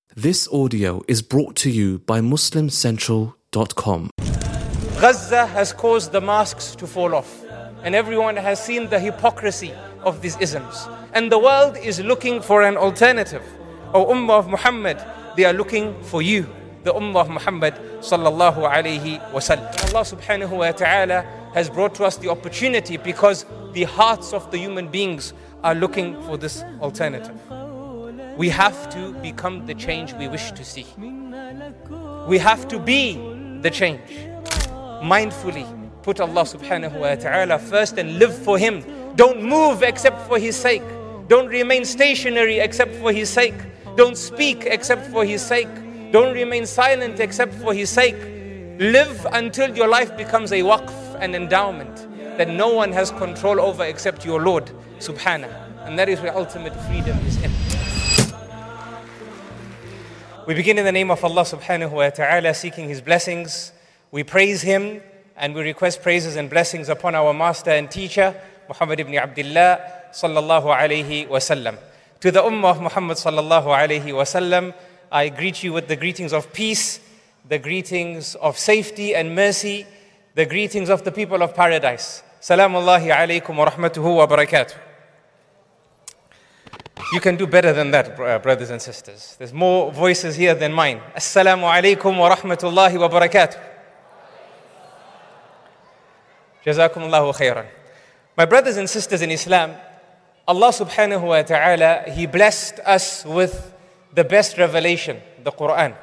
This audio is brought to you by MuslimCentral.com. Gaza has caused the mosques to fall off, and everyone has seen the hypocrisy of these isms. And the world is looking for an alternative. O Ummah of Muhammad, they are looking for you, the Ummah of Muhammad sallallahu alayhi wa sallam. Allah subhanahu wa ta'ala has brought to us the opportunity because the hearts of the human beings are looking for this alternative. We have to become the change we wish to see. We have to be the change. Mindfully put Allah subhanahu wa ta'ala first and live for Him. Don't move except for His sake. Don't remain stationary except for His sake. Don't speak except for His sake. Don't remain silent except for His sake. Live until your life becomes a waqf, an endowment that no one has control over except your Lord subhanahu. And that is where ultimate freedom is in. We begin in the name of Allah subhanahu wa ta'ala, seeking His blessings. We praise Him and we request praises and blessings upon our master and teacher, Muhammad ibn Abdullah sallallahu alayhi wa sallam. To the Ummah of Muhammad sallallahu alayhi wa sallam, I greet you with the greetings of peace, the greetings of safety and mercy, the greetings of the people of paradise. Salamullahi alaykum wa rahmatuhu wa barakatuh. You can do better than that, brothers and sisters. There's more voices here than mine. Assalamu alaikum wa rahmatullahi wa barakatuh. Jazakumullahu khairan. My brothers and sisters in Islam, Allah subhanahu wa ta'ala, He blessed us with the best revelation, the Quran.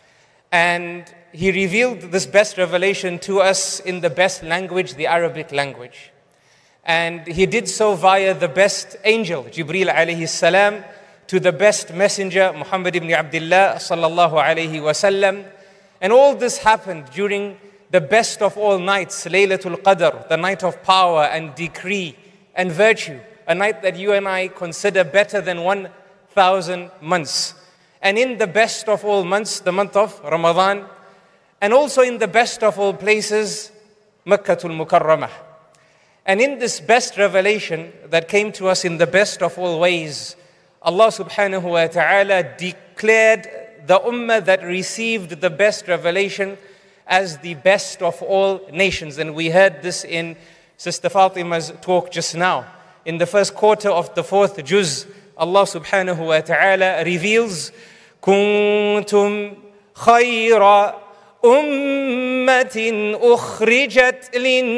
And He revealed this best revelation to us in the best language, the Arabic language. And He did so via the best angel, Jibreel alayhi salam, to the best messenger, Muhammad ibn Abdullah sallallahu alayhi wa sallam. And all this happened during the best of all nights, Laylatul Qadr, the night of power and decree and virtue, a night that you and I consider better than 1,000 months. And in the best of all months, the month of Ramadan, and also in the best of all places, Makkatul Mukarramah. And in this best revelation that came to us in the best of all ways, Allah subhanahu wa ta'ala declared the ummah that received the best revelation as the best of all nations. And we heard this in Sister Fatima's talk just now. In the first quarter of the fourth juz, Allah subhanahu wa ta'ala reveals, كُنْتُمْ خَيْرًا أُمَّةٍ أُخْرِجَتْ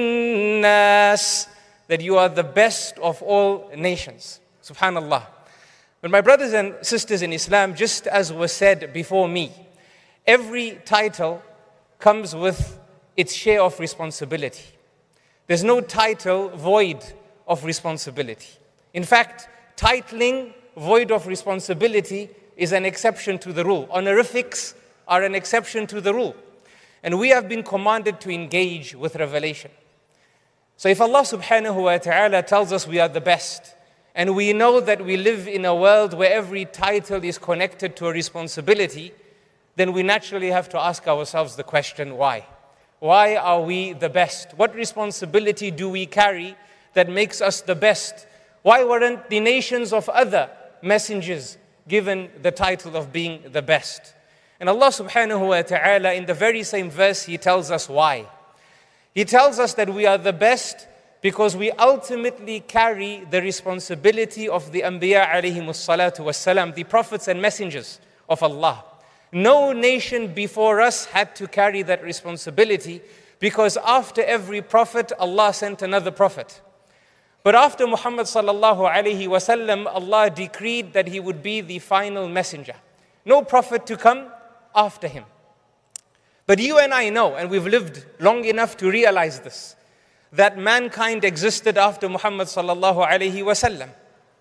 لِلنَّاسِ, that you are the best of all nations. Subhanallah. But my brothers and sisters in Islam, just as was said before me, every title comes with its share of responsibility. There's no title void of responsibility. In fact, titling void of responsibility is an exception to the rule. Honorifics are an exception to the rule. And we have been commanded to engage with revelation. So if Allah subhanahu wa ta'ala tells us we are the best, and we know that we live in a world where every title is connected to a responsibility, then we naturally have to ask ourselves the question, why? Why are we the best? What responsibility do we carry that makes us the best? Why weren't the nations of other messengers given the title of being the best? And Allah subhanahu wa ta'ala, in the very same verse, He tells us why. He tells us that we are the best because we ultimately carry the responsibility of the Anbiya alayhimus salatu wassalam, the prophets and messengers of Allah. No nation before us had to carry that responsibility because after every prophet, Allah sent another prophet. But after Muhammad sallallahu alayhi wa sallam, Allah decreed that he would be the final messenger. No prophet to come after him. But you and I know, and we've lived long enough to realize this, that mankind existed after Muhammad sallallahu alayhi wa sallam.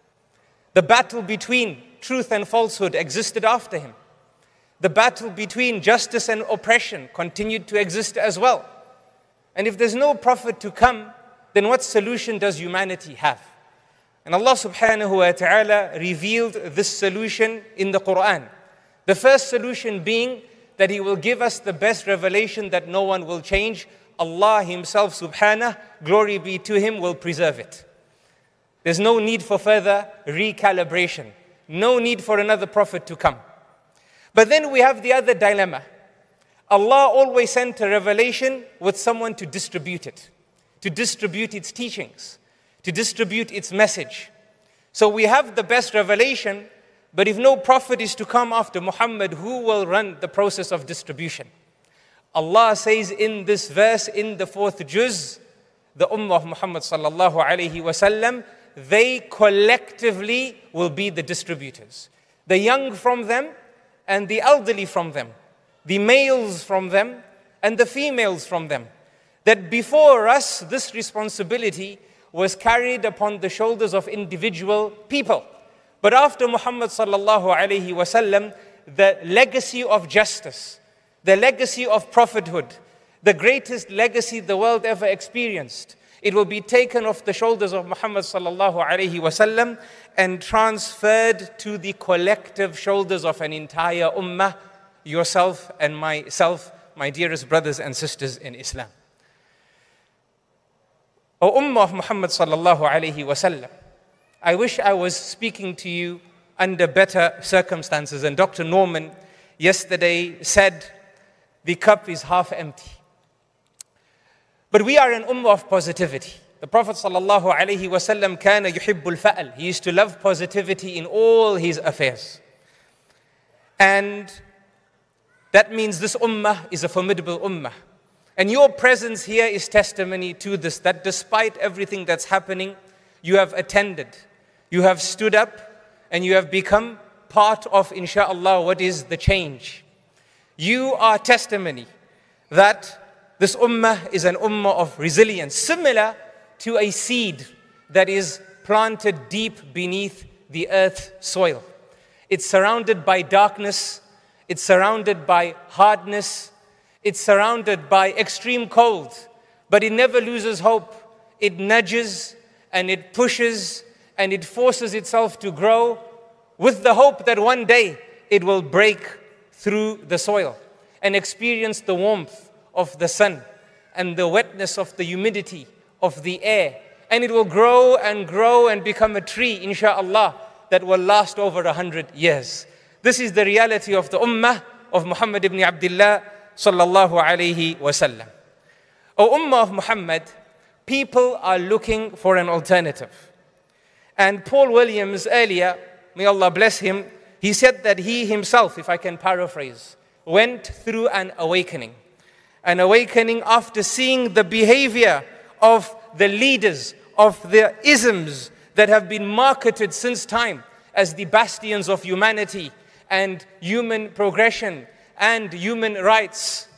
The battle between truth and falsehood existed after him. The battle between justice and oppression continued to exist as well. And if there's no prophet to come, then what solution does humanity have? And Allah subhanahu wa ta'ala revealed this solution in the Quran. The first solution being that He will give us the best revelation that no one will change. Allah Himself subhanahu, glory be to Him, will preserve it. There's no need for further recalibration. No need for another prophet to come. But then we have the other dilemma. Allah always sent a revelation with someone to distribute it, to distribute its teachings, to distribute its message. So we have the best revelation, but if no prophet is to come after Muhammad, who will run the process of distribution? Allah says in this verse, in the 4th juz, the Ummah of Muhammad sallallahu alayhi wasallam, they collectively will be the distributors. The young from them and the elderly from them, the males from them and the females from them. That before us, this responsibility was carried upon the shoulders of individual people. But after Muhammad sallallahu alayhi wasallam, the legacy of justice, the legacy of prophethood, the greatest legacy the world ever experienced, it will be taken off the shoulders of Muhammad sallallahu alayhi wasallam and transferred to the collective shoulders of an entire ummah, yourself and myself, my dearest brothers and sisters in Islam. O Ummah of Muhammad sallallahu alayhi wasallam, I wish I was speaking to you under better circumstances. And Dr. Norman yesterday said, the cup is half empty. But we are an ummah of positivity. The Prophet sallallahu alayhi wasallam kana yuhibbul fa'al. He used to love positivity in all his affairs. And that means this ummah is a formidable ummah. And your presence here is testimony to this, that despite everything that's happening, you have attended, you have stood up, and you have become part of, insha'Allah, what is the change. You are testimony that this ummah is an ummah of resilience, similar to a seed that is planted deep beneath the earth soil. It's surrounded by darkness, it's surrounded by hardness, it's surrounded by extreme cold, but it never loses hope. It nudges and it pushes and it forces itself to grow with the hope that one day it will break through the soil and experience the warmth of the sun and the wetness of the humidity of the air. And it will grow and become a tree, insha'Allah, that will last over 100 years. This is the reality of the ummah of Muhammad ibn Abdullah sallallahu alayhi wasallam. O ummah of Muhammad, people are looking for an alternative. And Paul Williams earlier, may Allah bless him, he said that he himself, if I can paraphrase, went through an awakening. An awakening after seeing the behavior of the leaders of the isms that have been marketed since time as the bastions of humanity and human progression and human rights.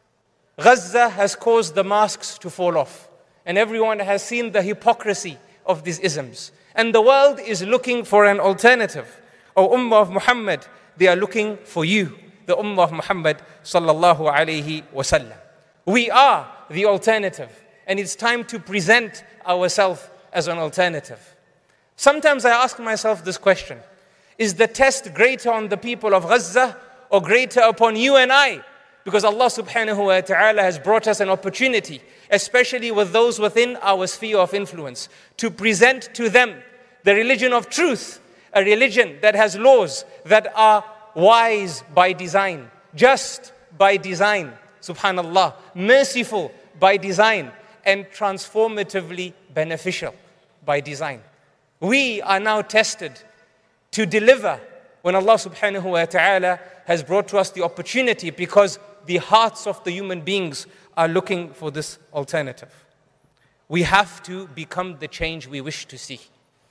Gaza has caused the masks to fall off, and everyone has seen the hypocrisy of these isms. And the world is looking for an alternative. O Ummah of Muhammad, they are looking for you, the Ummah of Muhammad sallallahu alayhi wasallam. We are the alternative, and it's time to present ourselves as an alternative. Sometimes I ask myself this question: is the test greater on the people of Gaza or greater upon you and I? Because Allah subhanahu wa ta'ala has brought us an opportunity, especially with those within our sphere of influence, to present to them the religion of truth, a religion that has laws that are wise by design, just by design, subhanallah, merciful by design, and transformatively beneficial by design. We are now tested to deliver when Allah subhanahu wa ta'ala has brought to us the opportunity, because the hearts of the human beings are looking for this alternative. We have to become the change we wish to see.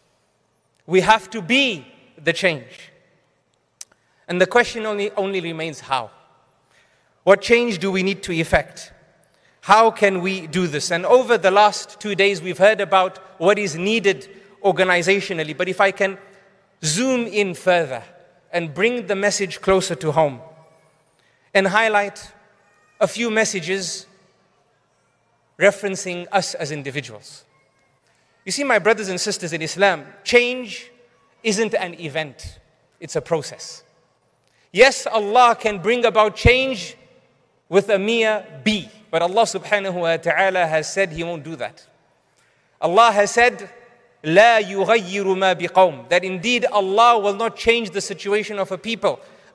We have to be the change. And the question only remains how. What change do we need to effect? How can we do this? And over the last 2 days, we've heard about what is needed organizationally. But if I can zoom in further and bring the message closer to home and highlight a few messages referencing us as individuals. You see, my brothers and sisters in Islam, change isn't an event, it's a process. Yes, Allah can bring about change with a mere bee, but Allah subhanahu wa ta'ala has said He won't do that. Allah has said, لا يغير ما بقوم, that indeed Allah will not change the situation of a people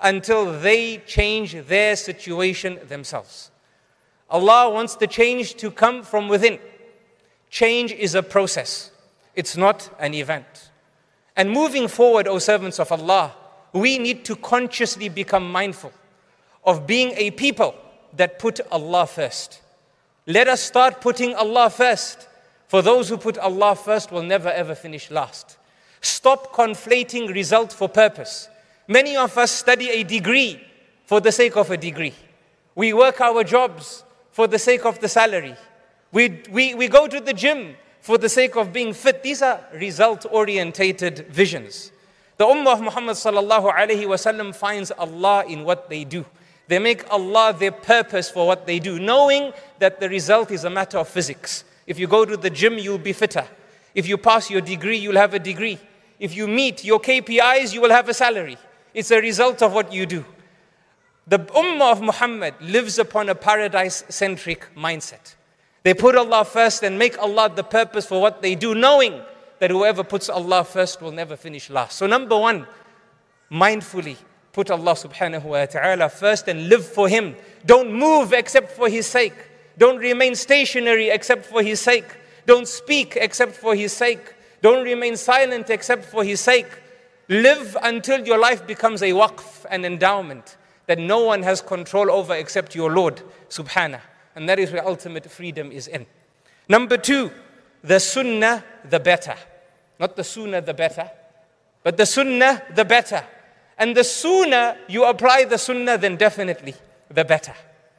until they change their situation themselves. Allah wants the change to come from within. Change is a process. It's not an event. And moving forward, O servants of Allah, we need to consciously become mindful of being a people that put Allah first. Let us start putting Allah first. For those who put Allah first will never ever finish last. Stop conflating result for purpose. Many of us study a degree for the sake of a degree. We work our jobs for the sake of the salary. We go to the gym for the sake of being fit. These are result-orientated visions. The Ummah of Muhammad sallallahu alaihi wasallam finds Allah in what they do. They make Allah their purpose for what they do, knowing that the result is a matter of physics. If you go to the gym, you'll be fitter. If you pass your degree, you'll have a degree. If you meet your KPIs, you will have a salary. It's a result of what you do. The Ummah of Muhammad lives upon a paradise-centric mindset. They put Allah first and make Allah the purpose for what they do, knowing that whoever puts Allah first will never finish last. So number one, mindfully put Allah subhanahu wa ta'ala first and live for Him. Don't move except for His sake. Don't remain stationary except for His sake. Don't speak except for His sake. Don't remain silent except for His sake. Live until your life becomes a waqf, an endowment that no one has control over except your Lord subhanahu. And that is where ultimate freedom is in. Number two, the sunnah, the better. Not the sooner, the better, but the sunnah, the better. And the sooner you apply the sunnah, then definitely the better.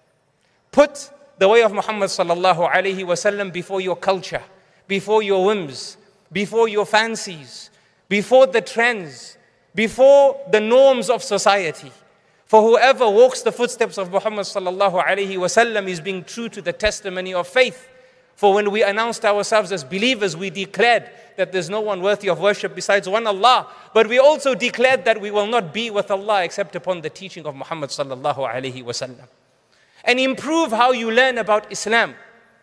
Put the way of Muhammad sallallahu alaihi wasallam before your culture, before your whims, before your fancies, before the trends, before the norms of society. For whoever walks the footsteps of Muhammad sallallahu alaihi wasallam is being true to the testimony of faith. For when we announced ourselves as believers, we declared that there's no one worthy of worship besides one Allah. But we also declared that we will not be with Allah except upon the teaching of Muhammad sallallahu alaihi wasallam. And improve how you learn about Islam.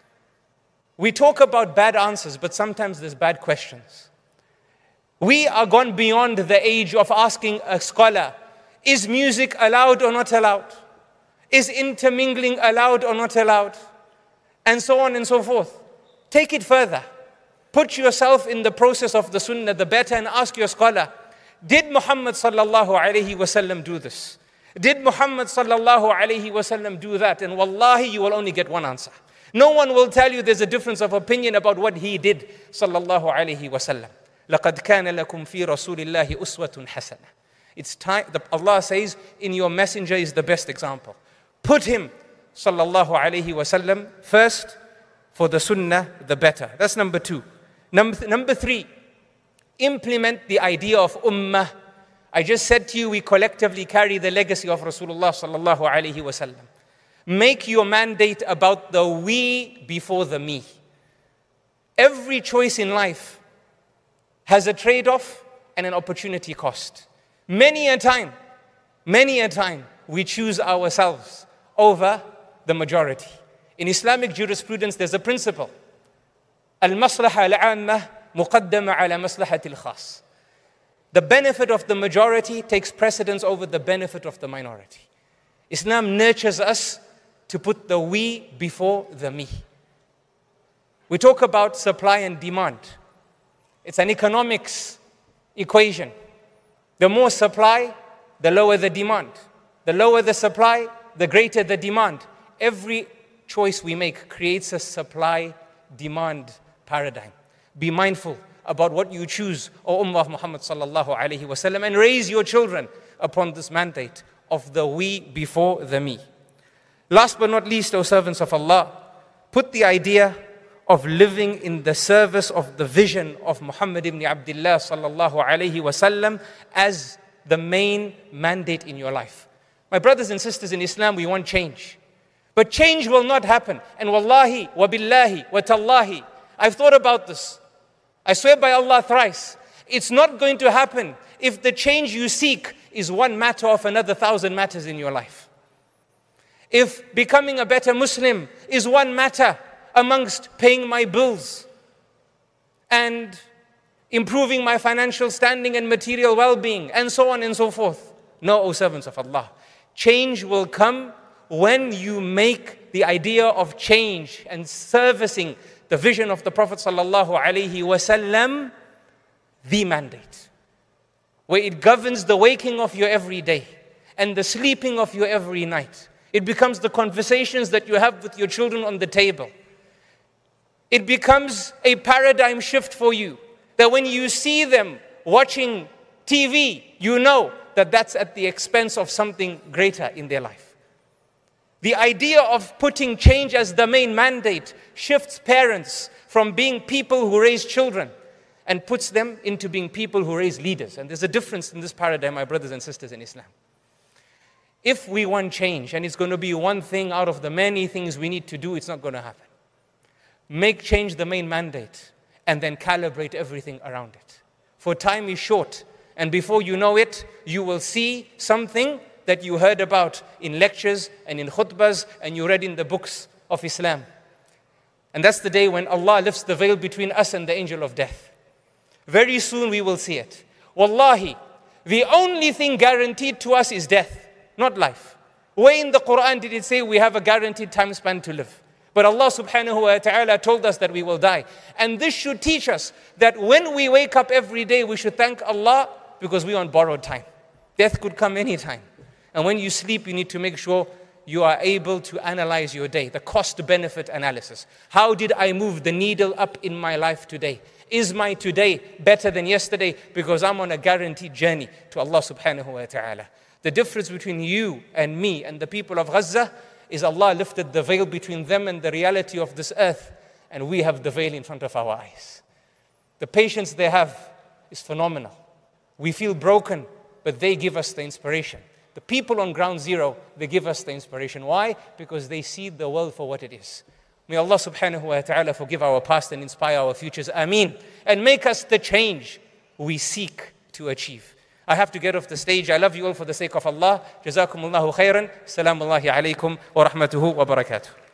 We talk about bad answers, but sometimes there's bad questions. We are gone beyond the age of asking a scholar, is music allowed or not allowed? Is intermingling allowed or not allowed? And so on and so forth. Take it further. Put yourself in the process of the sunnah, the better, and ask your scholar, did Muhammad sallallahu alaihi wasallam do this? Did Muhammad sallallahu alaihi wasallam do that? And wallahi, you will only get one answer. No one will tell you there's a difference of opinion about what he did, sallallahu alaihi wasallam. لَقَدْ كَانَ لَكُمْ فِي رَسُولِ اللَّهِ أُسْوَةٌ حَسَنَةٌ. It's time, Allah says, in your messenger is the best example. Put him, sallallahu alaihi wasallam, first for the sunnah, the better. That's number two. Number three, implement the idea of ummah. I just said to you, we collectively carry the legacy of Rasulullah sallallahu alaihi wasallam. Make your mandate about the we before the me. Every choice in life has a trade-off and an opportunity cost. Many a time, we choose ourselves over the majority. In Islamic jurisprudence, there's a principle. Al-maslaha al-'amma muqaddama ala maslahati al-khas. The benefit of the majority takes precedence over the benefit of the minority. Islam nurtures us to put the we before the me. We talk about supply and demand. It's an economics equation. The more supply, the lower the demand. The lower the supply, the greater the demand. Every choice we make creates a supply-demand paradigm. Be mindful about what you choose, O Ummah of Muhammad sallallahu alaihi wasallam, and raise your children upon this mandate of the we before the me. Last but not least, O servants of Allah, put the idea of living in the service of the vision of Muhammad ibn Abdullah sallallahu alaihi wasallam as the main mandate in your life. My brothers and sisters in Islam, we want change. But change will not happen. And wallahi, wa billahi, wa tallahi, I've thought about this. I swear by Allah thrice, it's not going to happen if the change you seek is one matter of another 1,000 matters in your life. If becoming a better Muslim is one matter amongst paying my bills and improving my financial standing and material well-being and so on and so forth, No, O servants of Allah. Change will come when you make the idea of change and servicing the vision of the Prophet ﷺ the mandate, where it governs the waking of your every day and the sleeping of your every night. It becomes the conversations that you have with your children on the table. It becomes a paradigm shift for you, that when you see them watching TV, you know that that's at the expense of something greater in their life. The idea of putting change as the main mandate shifts parents from being people who raise children and puts them into being people who raise leaders. And there's a difference in this paradigm, my brothers and sisters in Islam. If we want change, and it's going to be one thing out of the many things we need to do, it's not going to happen. Make change the main mandate, and then calibrate everything around it. For time is short, and before you know it, you will see something that you heard about in lectures and in khutbahs, and you read in the books of Islam. And that's the day when Allah lifts the veil between us and the angel of death. Very soon we will see it. Wallahi, the only thing guaranteed to us is death, not life. Where in the Quran did it say we have a guaranteed time span to live? But Allah subhanahu wa ta'ala told us that we will die. And this should teach us that when we wake up every day, we should thank Allah because we're on borrowed time. Death could come anytime. And when you sleep, you need to make sure you are able to analyze your day, the cost-benefit analysis. How did I move the needle up in my life today? Is my today better than yesterday? Because I'm on a guaranteed journey to Allah subhanahu wa ta'ala. The difference between you and me and the people of Gaza is Allah lifted the veil between them and the reality of this earth, and we have the veil in front of our eyes. The patience they have is phenomenal. We feel broken, but they give us the inspiration. The people on ground zero, they give us the inspiration. Why? Because they see the world for what it is. May Allah subhanahu wa ta'ala forgive our past and inspire our futures. Ameen. And make us the change we seek to achieve. I have to get off the stage. I love you all for the sake of Allah. Jazakumullahu khairan. Assalamu alaikum wa rahmatuhu wa barakatuh.